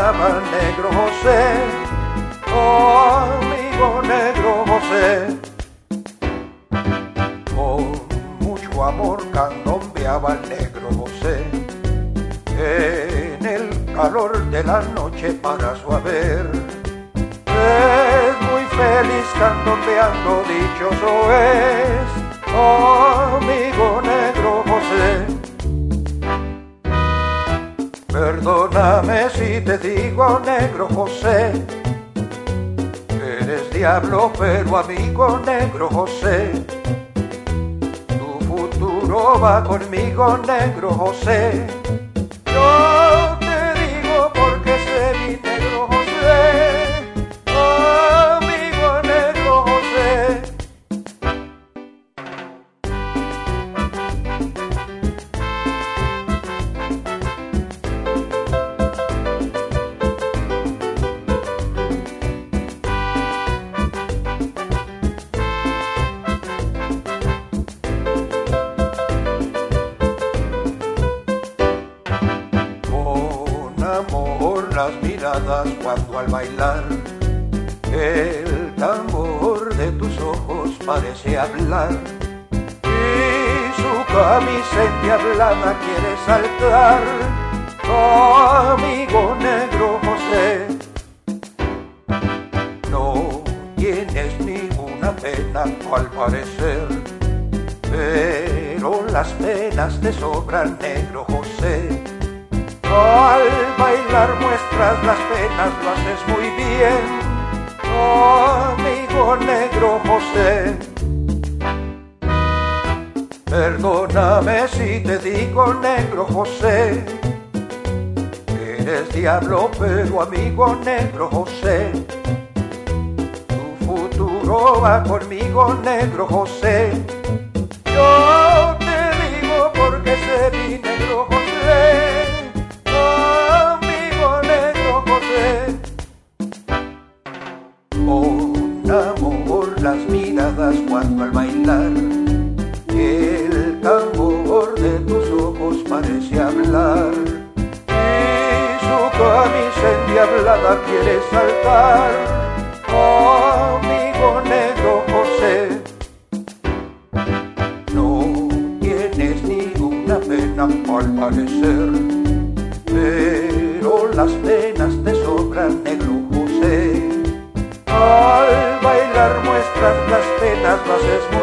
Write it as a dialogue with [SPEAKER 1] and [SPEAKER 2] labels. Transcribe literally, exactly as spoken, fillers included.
[SPEAKER 1] llama Negro José, oh amigo Negro José. Con mucho amor candombeaba el Negro José, en el calor de la noche para su haber. Es muy feliz candombeando, dichoso es, oh amigo Negro José. Perdóname si te digo, Negro José, eres diablo pero amigo Negro José. Tu futuro va conmigo, Negro José. Yo te digo porque sé mi Negro José, oh, amigo Negro José. Amor, las miradas cuando al bailar el tambor de tus ojos parece hablar y su camisa endiablada quiere saltar, oh amigo Negro José. No tienes ninguna pena al parecer, pero las penas te sobran, Negro José. Al bailar muestras las penas, lo haces muy bien, oh amigo Negro José. Perdóname si te digo, Negro José, eres diablo pero amigo Negro José. Tu futuro va conmigo, Negro José. Yo te digo porque sé mi Negro José, con amor las miradas cuando al bailar el tambor de tus ojos parece hablar y su camisa endiablada quiere saltar, oh amigo Negro José. No tienes ninguna pena al parecer, pero las penas te sobran, Negro José. Al bailar muestras las penas, lo haces muy